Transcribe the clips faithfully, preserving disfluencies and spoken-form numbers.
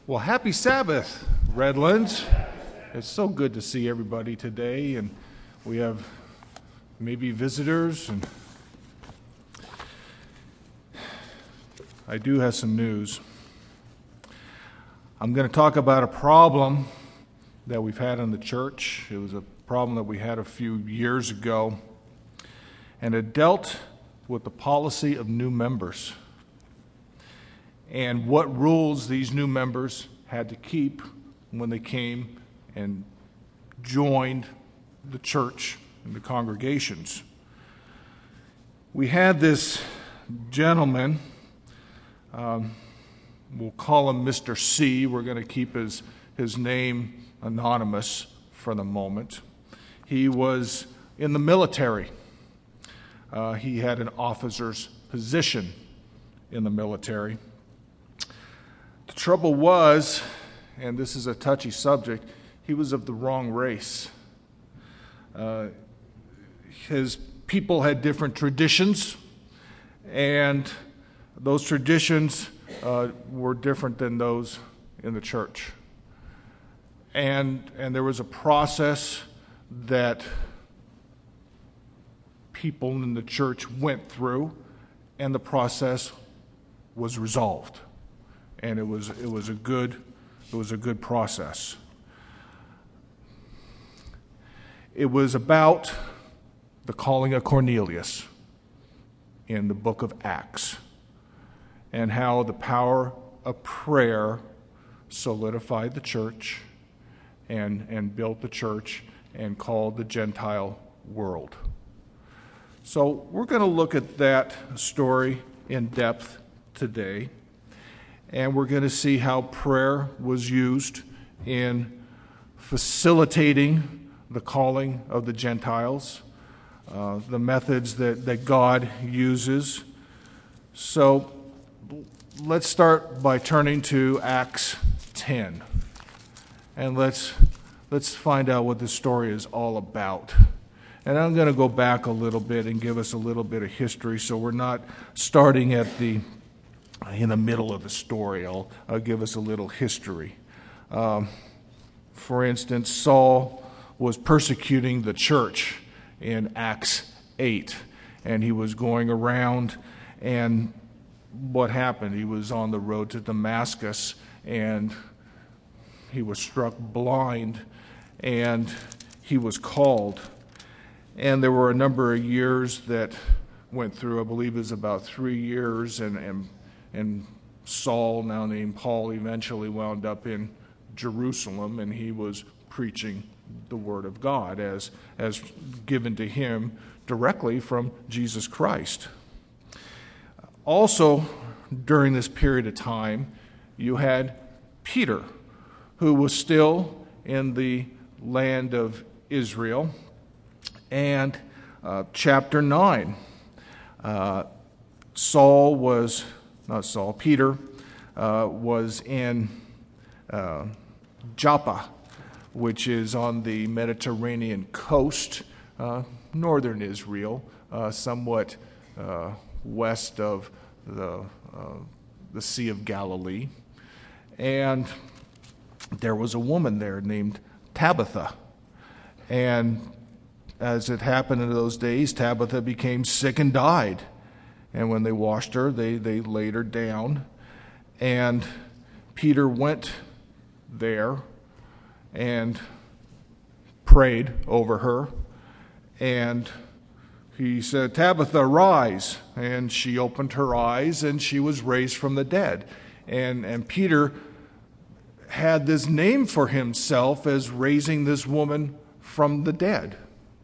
Well, happy Sabbath, Redlands. It's so good to see everybody today, and we have maybe visitors, and I do have some news. I'm going to talk about a problem that we've had in the church. It was a problem that we had a few years ago, and it dealt with the policy of new members and what rules these new members had to keep when they came and joined the church and the congregations. We had this gentleman, um, we'll call him Mister C. We're going to keep his, his name anonymous for the moment. He was in the military. Uh, he had an officer's position in the military. The trouble was, and this is a touchy subject, he was of the wrong race. Uh, his people had different traditions, and those traditions uh, were different than those in the church. And, and there was a process that people in the church went through, and the process was resolved. And it was it was a good it was a good process. It was about the calling of Cornelius in the book of Acts, and how the power of prayer solidified the church and, and built the church and called the Gentile world. So we're going to look at that story in depth today. And we're going to see how prayer was used in facilitating the calling of the Gentiles, uh, the methods that, that God uses. So let's start by turning to Acts ten. And let's, let's find out what this story is all about. And I'm going to go back a little bit and give us a little bit of history, so we're not starting at the in the middle of the story. I'll, I'll give us a little history. Um, for instance, Saul was persecuting the church in Acts eight, and he was going around, and what happened? He was on the road to Damascus, and he was struck blind, and he was called. And there were a number of years that went through. I believe it was about three years, and, and And Saul, now named Paul, eventually wound up in Jerusalem, and he was preaching the Word of God as, as given to him directly from Jesus Christ. Also, during this period of time, you had Peter, who was still in the land of Israel. And uh, chapter nine, uh, Saul was... Not Saul, Peter uh, was in uh, Joppa, which is on the Mediterranean coast, uh, northern Israel, uh, somewhat uh, west of the, uh, the Sea of Galilee. And there was a woman there named Tabitha. And as it happened in those days, Tabitha became sick and died. And when they washed her, they, they laid her down. And Peter went there and prayed over her. And he said, "Tabitha, rise." And she opened her eyes, and she was raised from the dead. And, and Peter had this name for himself as raising this woman from the dead.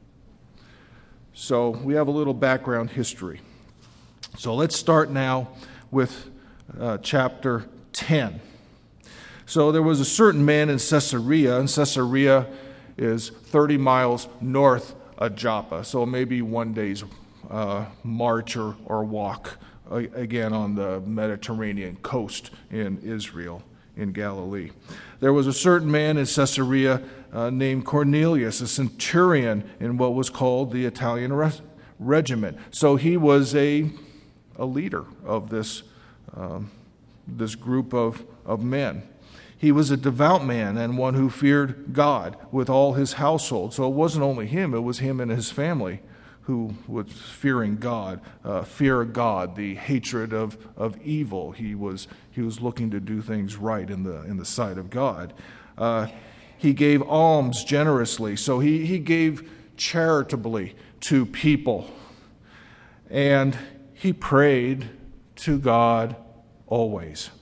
So we have a little background history. So let's start now with uh, chapter ten. So there was a certain man in Caesarea, and Caesarea is thirty miles north of Joppa, so maybe one day's uh, march or, or walk, uh, again on the Mediterranean coast in Israel, in Galilee. There was a certain man in Caesarea uh, named Cornelius, a centurion in what was called the Italian Re- regiment. So he was a a leader of this um, this group of, of men. He was a devout man and one who feared God with all his household. So it wasn't only him, it was him and his family who was fearing God, uh, fear of God, the hatred of, of evil. He was he was looking to do things right in the in the sight of God. Uh, he gave alms generously, so he, he gave charitably to people. And he prayed to God always.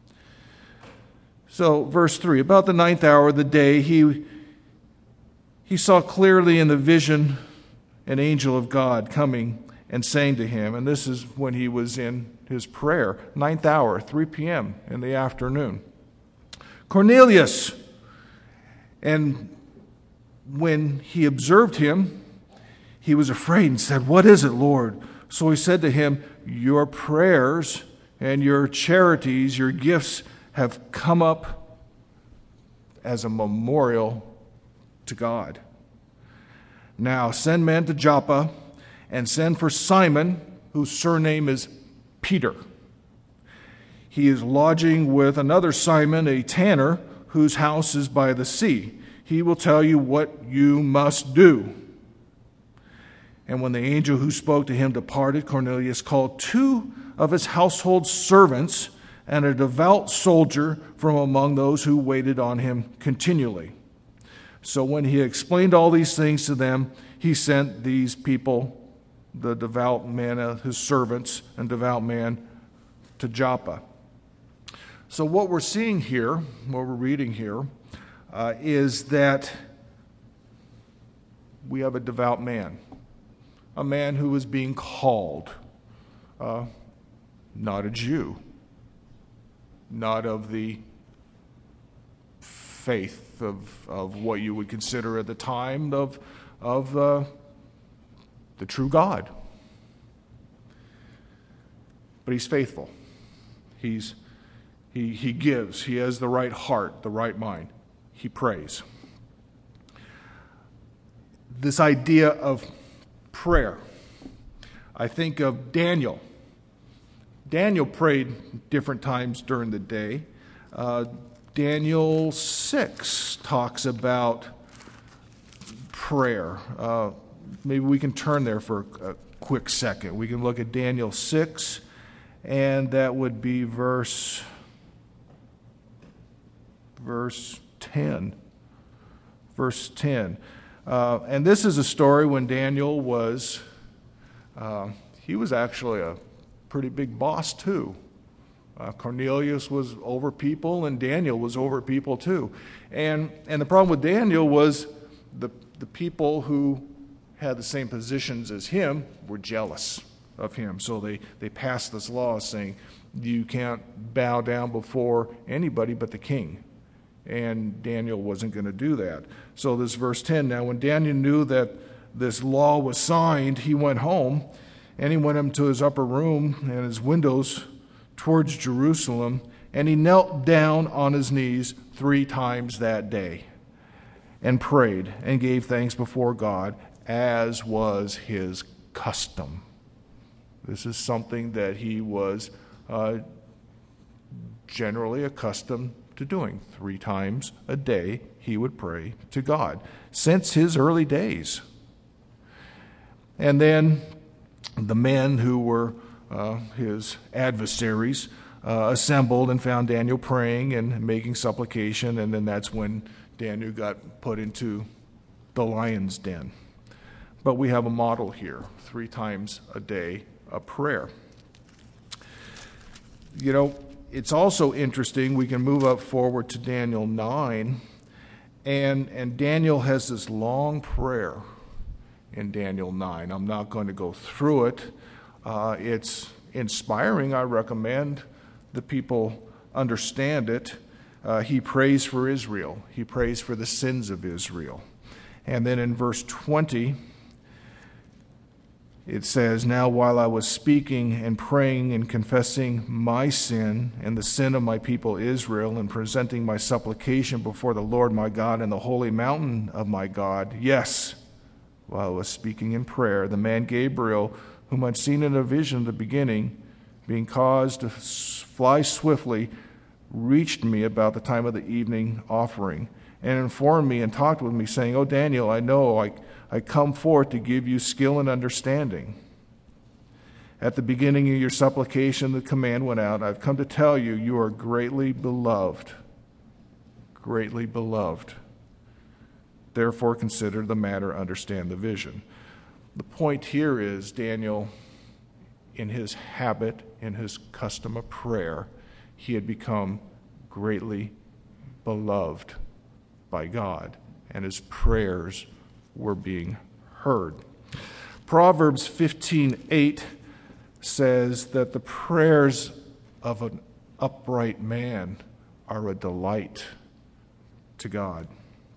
So, verse three, about the ninth hour of the day, he, he saw clearly in the vision an angel of God coming and saying to him, and this is when he was in his prayer, ninth hour, three p.m. in the afternoon, Cornelius. And when he observed him, he was afraid and said, "What is it, Lord?" So he said to him, "Your prayers and your charities, your gifts have come up as a memorial to God. Now send men to Joppa and send for Simon, whose surname is Peter. He is lodging with another Simon, a tanner, whose house is by the sea. He will tell you what you must do." And when the angel who spoke to him departed, Cornelius called two of his household servants and a devout soldier from among those who waited on him continually. So when he explained all these things to them, he sent these people, the devout man, uh, his servants and devout man, to Joppa. So what we're seeing here, what we're reading here, uh, is that we have a devout man, a man who is being called, uh, not a Jew, not of the faith of, of what you would consider at the time of, of uh, the true God. But he's faithful. He's, he, he gives. He has the right heart, the right mind. He prays. This idea of prayer, I think of Daniel. Daniel prayed different times during the day. Uh, Daniel six talks about prayer. Uh, maybe we can turn there for a quick second. We can look at Daniel six, and that would be verse, verse ten. Verse ten. Uh, and this is a story when Daniel was, uh, he was actually a pretty big boss too. Uh, Cornelius was over people, and Daniel was over people too. And and the problem with Daniel was the the people who had the same positions as him were jealous of him. So they, they passed this law saying you can't bow down before anybody but the king. And Daniel wasn't going to do that. So this verse ten, now when Daniel knew that this law was signed, he went home, and he went into his upper room and his windows towards Jerusalem, and he knelt down on his knees three times that day and prayed and gave thanks before God, as was his custom. This is something that he was uh, generally accustomed to doing. Three times a day he would pray to God since his early days. And then the men who were uh, his adversaries uh, assembled and found Daniel praying and making supplication, and then that's when Daniel got put into the lion's den. But we have a model here, three times a day, a prayer. You know, it's also interesting, we can move up forward to Daniel nine, and, and Daniel has this long prayer in Daniel nine. I'm not going to go through it. Uh, it's inspiring. I recommend the people understand it. Uh, he prays for Israel. He prays for the sins of Israel. And then in verse twenty, it says, "Now while I was speaking and praying and confessing my sin and the sin of my people Israel and presenting my supplication before the Lord my God in the holy mountain of my God, yes, while I was speaking in prayer, the man Gabriel, whom I'd seen in a vision at the beginning, being caused to fly swiftly, reached me about the time of the evening offering, and informed me and talked with me, saying, "O Daniel, I know I, I come forth to give you skill and understanding. At the beginning of your supplication, the command went out, I've come to tell you, you are greatly beloved." Greatly beloved. Therefore, consider the matter, understand the vision. The point here is Daniel, in his habit, in his custom of prayer, he had become greatly beloved by God, and his prayers were being heard. Proverbs fifteen eight says that the prayers of an upright man are a delight to God.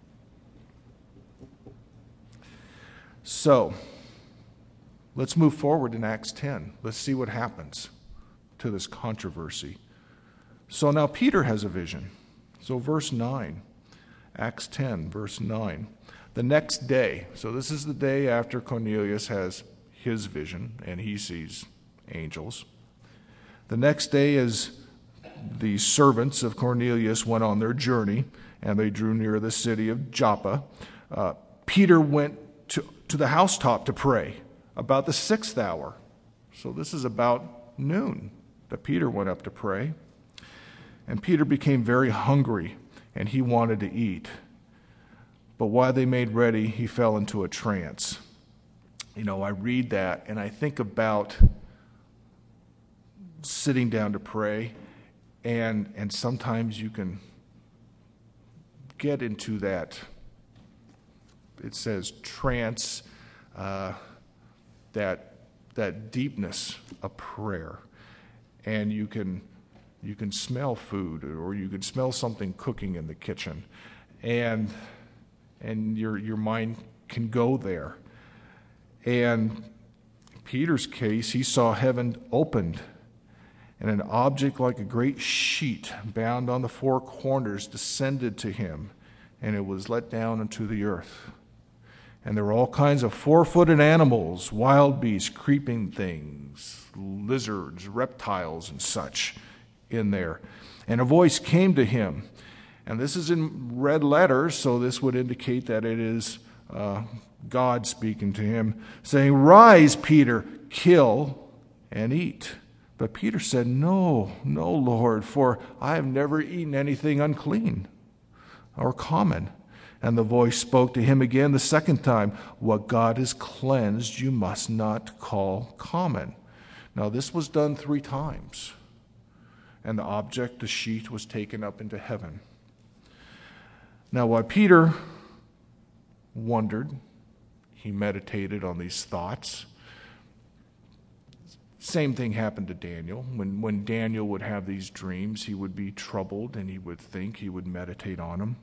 So, let's move forward in Acts ten. Let's see what happens to this controversy. So now Peter has a vision. So verse nine, Acts ten, verse nine. The next day, so this is the day after Cornelius has his vision and he sees angels. The next day, as the servants of Cornelius went on their journey and they drew near the city of Joppa, uh, Peter went to, to the housetop to pray about the sixth hour. So this is about noon that Peter went up to pray. And Peter became very hungry and he wanted to eat. But while they made ready, he fell into a trance. You know, I read that and I think about sitting down to pray, and and sometimes you can get into that, it says trance, uh, that that deepness of prayer, and you can you can smell food, or you can smell something cooking in the kitchen, and and your your mind can go there. And in Peter's case, he saw heaven opened, and an object like a great sheet bound on the four corners descended to him, and it was let down into the earth. And there were all kinds of four-footed animals, wild beasts, creeping things, lizards, reptiles, and such in there. And a voice came to him, and this is in red letters, so this would indicate that it is uh, God speaking to him, saying, "Rise, Peter, kill and eat." But Peter said, "No, no, Lord, for I have never eaten anything unclean or common." And the voice spoke to him again the second time, "What God has cleansed, you must not call common." Now this was done three times. And the object, the sheet, was taken up into heaven. Now while Peter wondered, he meditated on these thoughts. Same thing happened to Daniel. When, when Daniel would have these dreams, he would be troubled and he would think, he would meditate on them.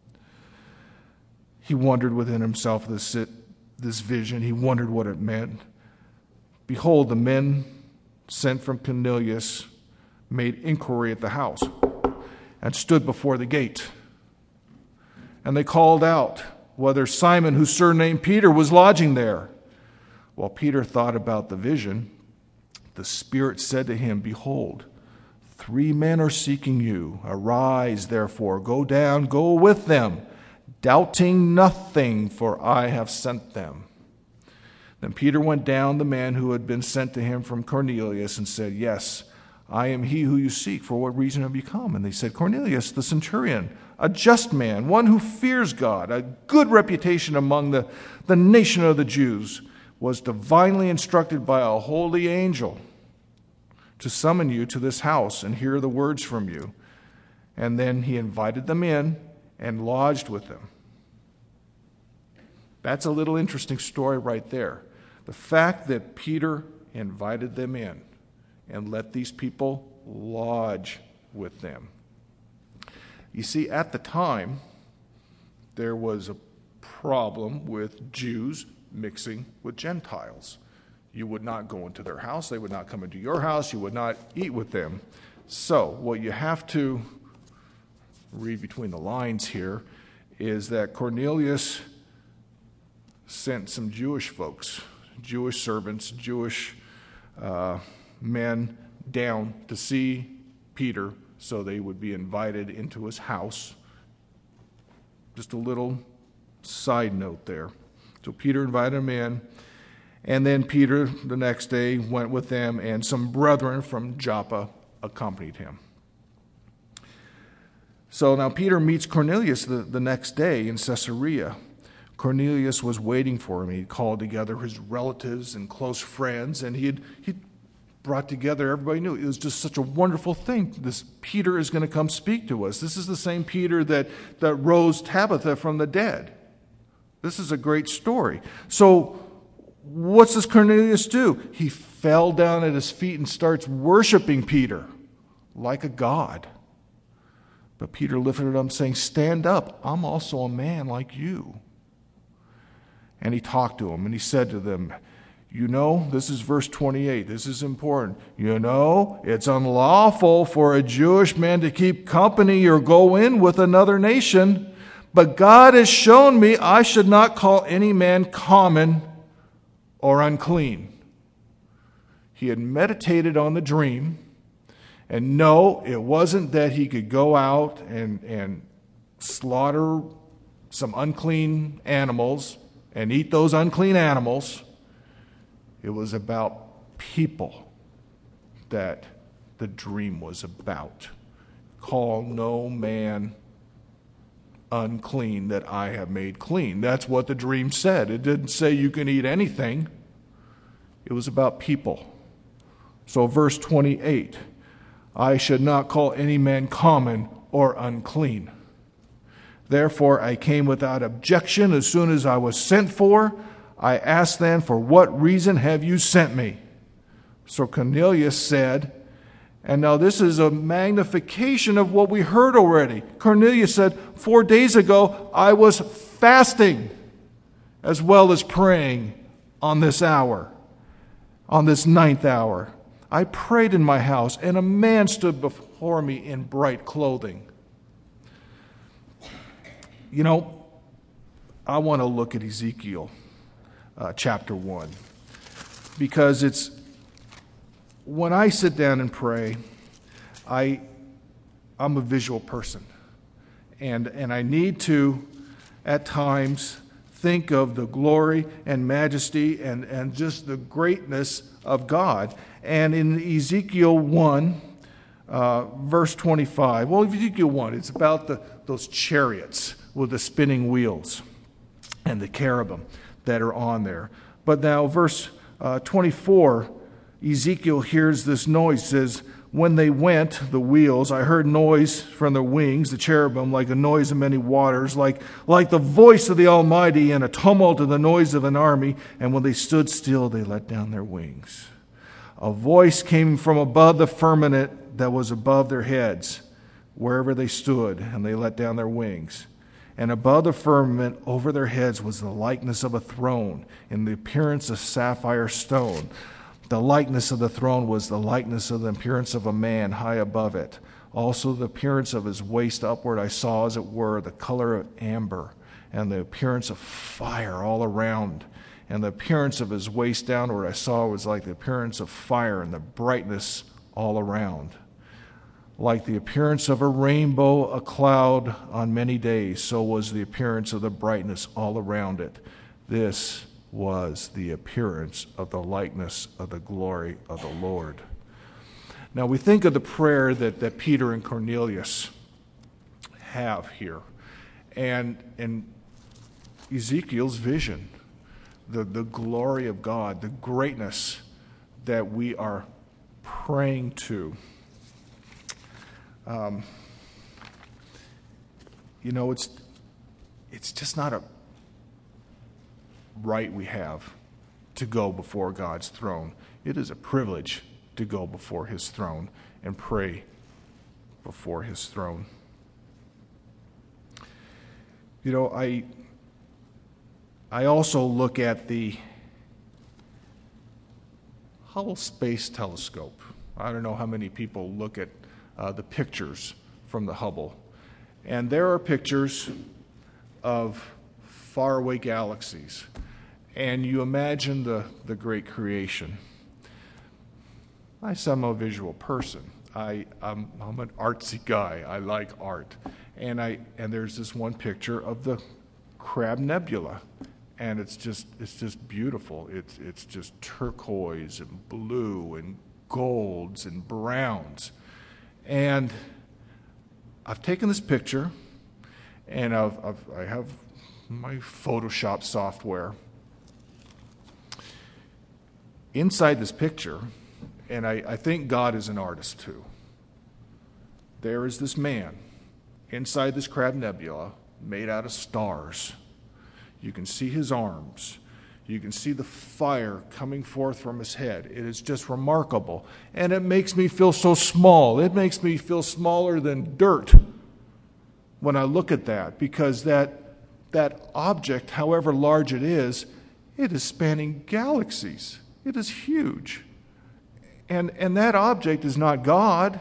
He wondered within himself this, this vision. He wondered what it meant. Behold, the men sent from Cornelius made inquiry at the house and stood before the gate. And they called out whether Simon, whose surname Peter, was lodging there. While Peter thought about the vision, the Spirit said to him, "Behold, three men are seeking you. Arise, therefore, go down, go with them, doubting nothing, for I have sent them." Then Peter went down, the man who had been sent to him from Cornelius, and said, "Yes, I am he who you seek. For what reason have you come?" And they said, "Cornelius, the centurion, a just man, one who fears God, a good reputation among the, the nation of the Jews, was divinely instructed by a holy angel to summon you to this house and hear the words from you." And then he invited them in and lodged with them. That's a little interesting story right there. The fact that Peter invited them in and let these people lodge with them. You see, at the time, there was a problem with Jews mixing with Gentiles. You would not go into their house. They would not come into your house. You would not eat with them. So what you have to read between the lines here is that Cornelius sent some Jewish folks, Jewish servants, Jewish uh, men down to see Peter, so they would be invited into his house. Just a little side note there. So Peter invited him in, and then Peter the next day went with them, and some brethren from Joppa accompanied him. So now Peter meets Cornelius the, the next day in Caesarea. Cornelius was waiting for him. He called together his relatives and close friends, and he had he brought together everybody knew. It was just such a wonderful thing. This Peter is going to come speak to us. This is the same Peter that, that rose Tabitha from the dead. This is a great story. So what's this Cornelius do? He fell down at his feet and starts worshiping Peter like a god. But Peter lifted it up saying, "Stand up. I'm also a man like you." And he talked to him and he said to them, "You know," this is verse twenty-eight, this is important. "You know, it's unlawful for a Jewish man to keep company or go in with another nation. But God has shown me I should not call any man common or unclean." He had meditated on the dream. And no, it wasn't that he could go out and, and slaughter some unclean animals and eat those unclean animals. It was about people that the dream was about. "Call no man unclean that I have made clean." That's what the dream said. It didn't say you can eat anything. It was about people. So verse twenty-eight, "I should not call any man common or unclean. Therefore I came without objection as soon as I was sent for. I asked then, 'For what reason have you sent me?' So Cornelius said," and now this is a magnification of what we heard already. Cornelius said, "Four days ago I was fasting as well as praying on this hour, on this ninth hour. I prayed in my house, and a man stood before me in bright clothing." You know, I want to look at Ezekiel uh, chapter one, because it's, when I sit down and pray, I, I'm a visual person. And, and I need to, at times, think of the glory and majesty and, and just the greatness of God. And in Ezekiel one, uh, verse twenty-five, well, Ezekiel one, it's about the, those chariots with the spinning wheels and the cherubim that are on there. But now, verse uh, twenty-four, Ezekiel hears this noise. It says, "When they went, the wheels, I heard noise from the wings, the cherubim, like a noise of many waters, like, like the voice of the Almighty, and a tumult of the noise of an army. And when they stood still, they let down their wings. A voice came from above the firmament that was above their heads, wherever they stood, and they let down their wings. And above the firmament over their heads was the likeness of a throne, in the appearance of sapphire stone. The likeness of the throne was the likeness of the appearance of a man high above it. Also the appearance of his waist upward I saw, as it were, the color of amber, and the appearance of fire all around. And the appearance of his waist downward I saw was like the appearance of fire, and the brightness all around. Like the appearance of a rainbow, a cloud on many days, so was the appearance of the brightness all around it. This was the appearance of the likeness of the glory of the Lord." Now we think of the prayer that, that Peter and Cornelius have here, and, and Ezekiel's vision, the, the glory of God, the greatness that we are praying to. Um, you know, it's it's just not a right we have to go before God's throne. It is a privilege to go before His throne and pray before His throne. You know, I I also look at the Hubble Space Telescope. I don't know how many people look at uh, the pictures from the Hubble. And there are pictures of faraway galaxies. And you imagine the, the great creation. I said I'm a visual person. I, I'm, I'm an artsy guy. I like art. And I and there's this one picture of the Crab Nebula. And it's just it's just beautiful. It's it's just turquoise and blue and golds and browns. And I've taken this picture, and I've, I've I have my Photoshop software. Inside this picture, and I, I think God is an artist too. There is this man inside this Crab Nebula made out of stars. You can see his arms. You can see the fire coming forth from his head. It is just remarkable. And it makes me feel so small. It makes me feel smaller than dirt when I look at that, because that, that object, however large it is, it is spanning galaxies. It is huge. And, and that object is not God.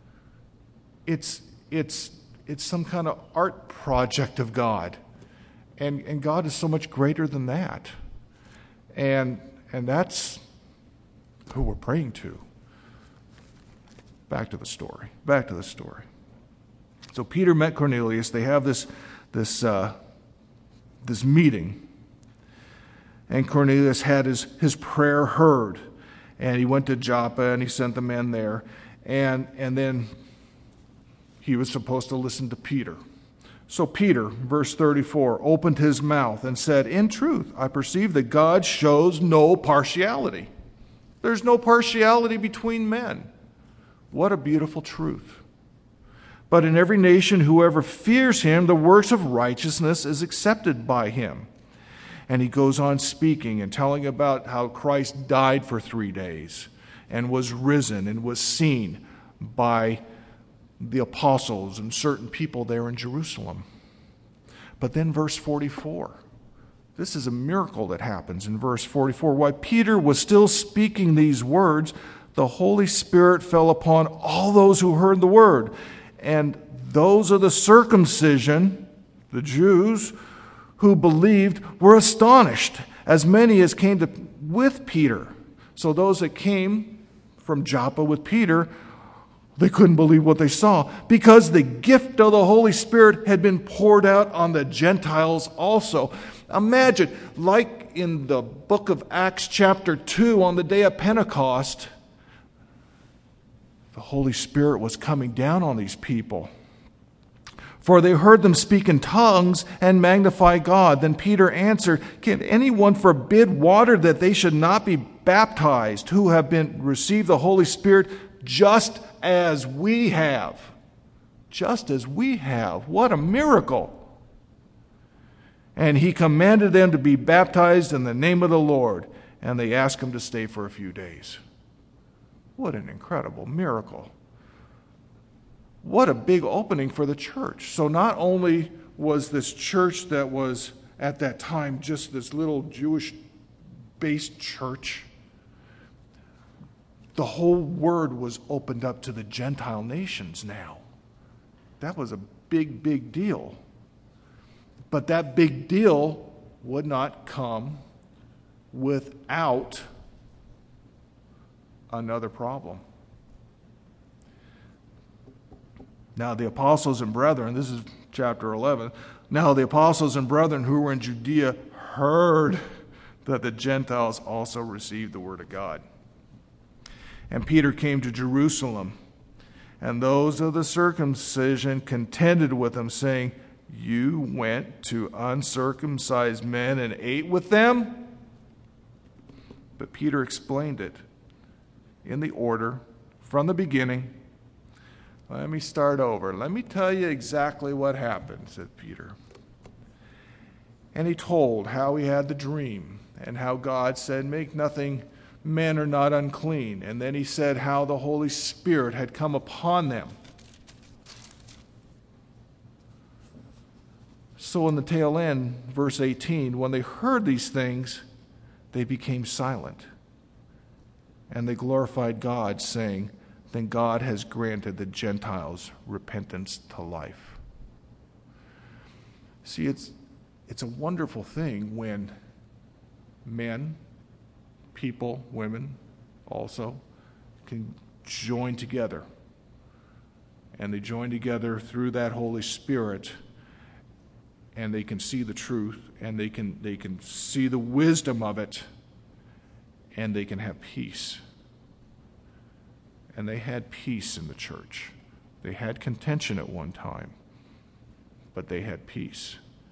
It's, it's, it's some kind of art project of God. And, and God is so much greater than that. And, and that's who we're praying to. Back to the story. Back to the story. So Peter met Cornelius. They have this, this, uh, this meeting. And Cornelius had his, his prayer heard. And he went to Joppa and he sent the men there. And, and then he was supposed to listen to Peter. So Peter, verse thirty-four, opened his mouth and said, "In truth, I perceive that God shows no partiality. There's no partiality between men." What a beautiful truth. "But in every nation, whoever fears him, the works of righteousness is accepted by him." And he goes on speaking and telling about how Christ died for three days and was risen and was seen by the apostles and certain people there in Jerusalem. But then verse forty-four. This is a miracle that happens in verse forty-four. While Peter was still speaking these words, the Holy Spirit fell upon all those who heard the word. And those of the circumcision, the Jews, who believed were astonished, as many as came to, with Peter. So those that came from Joppa with Peter, they couldn't believe what they saw, because the gift of the Holy Spirit had been poured out on the Gentiles also. Imagine, like in the book of Acts chapter two, on the day of Pentecost, the Holy Spirit was coming down on these people. For they heard them speak in tongues and magnify God. Then Peter answered, "Can anyone forbid water that they should not be baptized, who have been received the Holy Spirit just as we have?" Just as we have. What a miracle. And he commanded them to be baptized in the name of the Lord. And they asked him to stay for a few days. What an incredible miracle. What a big opening for the church. So not only was this church that was at that time just this little Jewish-based church, the whole word was opened up to the Gentile nations now. That was a big, big deal. But that big deal would not come without another problem. Now the apostles and brethren, this is chapter eleven, now the apostles and brethren who were in Judea heard that the Gentiles also received the word of God. And Peter came to Jerusalem, and those of the circumcision contended with him, saying, "You went to uncircumcised men and ate with them?" But Peter explained it in the order from the beginning. Let me start over. Let me tell you exactly what happened, said Peter. And he told how he had the dream and how God said, "Make nothing, men are not unclean." And then he said how the Holy Spirit had come upon them. So in the tail end, verse eighteen, when they heard these things, they became silent. And they glorified God, saying, "Then God has granted the Gentiles repentance to life." See, it's, it's a wonderful thing when men, people, women also, can join together. And they join together through that Holy Spirit, and they can see the truth, and they can they can see the wisdom of it, and they can have peace. And they had peace in the church. They had contention at one time, but they had peace.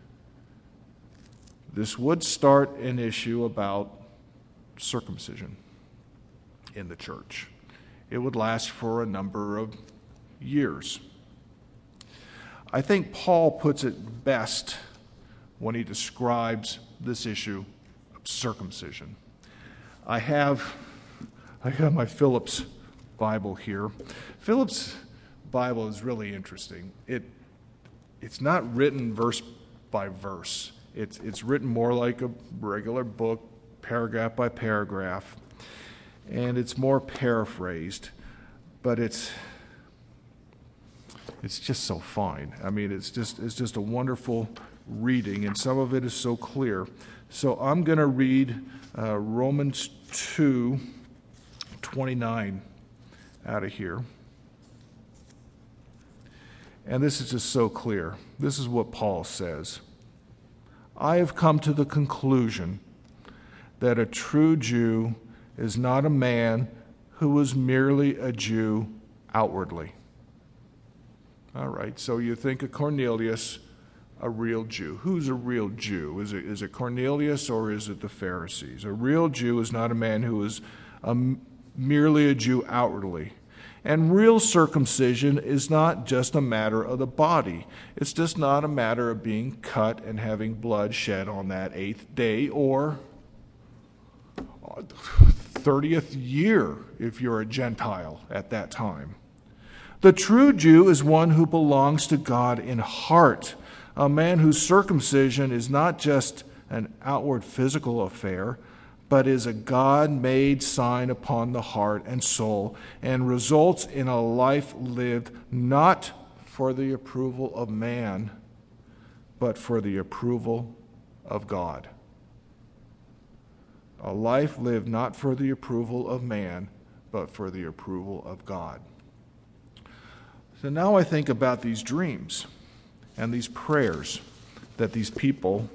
This would start an issue about circumcision in the church. It would last for a number of years. I think Paul puts it best when he describes this issue of circumcision. I have, I have my Phillips Bible here. Phillips Bible is really interesting. It it's not written verse by verse. It's it's written more like a regular book, paragraph by paragraph, and it's more paraphrased, but it's it's just so fine. I mean, it's just it's just a wonderful reading, and some of it is so clear. So I'm going to read uh, Romans two twenty-nine out of here. And this is just so clear. This is what Paul says. I have come to the conclusion that a true Jew is not a man who is merely a Jew outwardly. All right, so you think of Cornelius, a real Jew. Who's a real Jew? Is it, is it Cornelius or is it the Pharisees? A real Jew is not a man who is a, merely a Jew outwardly. And real circumcision is not just a matter of the body. It's just not a matter of being cut and having blood shed on that eighth day or thirtieth year if you're a Gentile at that time. The true Jew is one who belongs to God in heart, a man whose circumcision is not just an outward physical affair, but is a God-made sign upon the heart and soul, and results in a life lived not for the approval of man, but for the approval of God. A life lived not for the approval of man, but for the approval of God. So now I think about these dreams and these prayers that these people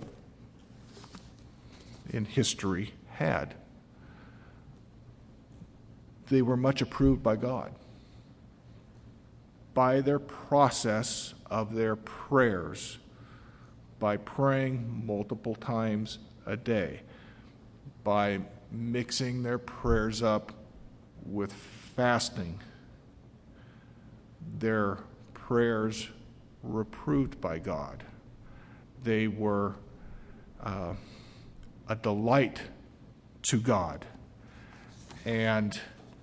in history had. They were much approved by God. By their process of their prayers, by praying multiple times a day, by mixing their prayers up with fasting, their prayers were approved by God. They were uh, a delight to God. And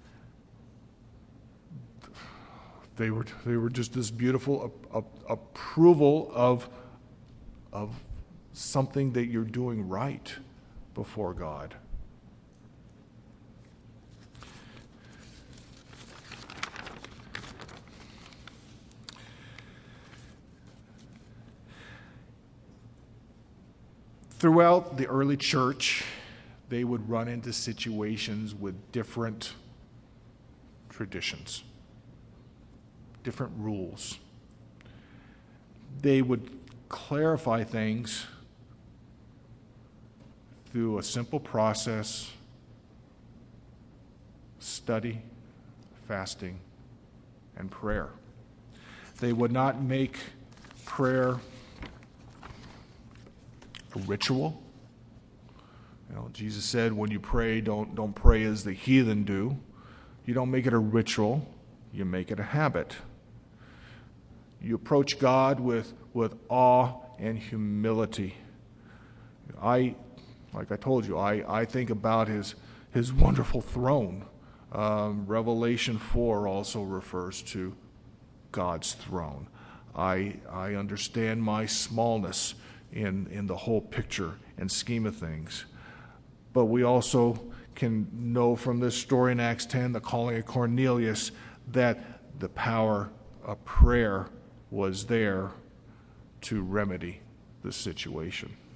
they were they were just this beautiful a, a, approval of of something that you're doing right before God. Throughout the early church, they would run into situations with different traditions, different rules. They would clarify things through a simple process: study, fasting, and prayer. They would not make prayer a ritual. You know, Jesus said, when you pray, don't, don't pray as the heathen do. You don't make it a ritual. You make it a habit. You approach God with, with awe and humility. I, like I told you, I, I think about his, his wonderful throne. Um, Revelation four also refers to God's throne. I, I understand my smallness in, in the whole picture and scheme of things. But we also can know from this story in Acts ten, the calling of Cornelius, that the power of prayer was there to remedy the situation.